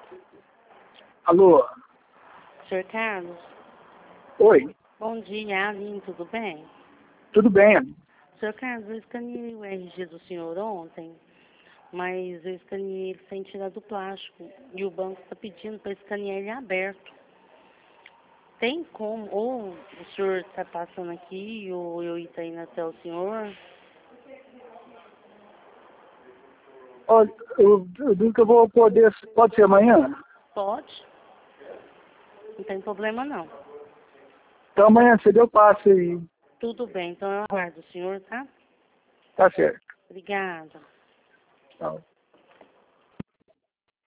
Alô? Senhor Carlos, Oi, bom dia, Aline, tudo bem? tudo bem? Senhor Carlos, eu escaneei o RG do senhor ontem, mas eu escaneei ele sem tirar do plástico e o banco está pedindo para escanear ele aberto. Tem como, ou o senhor está passando aqui, ou eu ir indo até o senhor? Olha, eu digo que eu vou poder, pode ser amanhã? Pode, não tem problema não. Então amanhã cedo eu passo aí, Tudo bem, então eu aguardo o senhor, tá? tá certo. Obrigada. Tchau.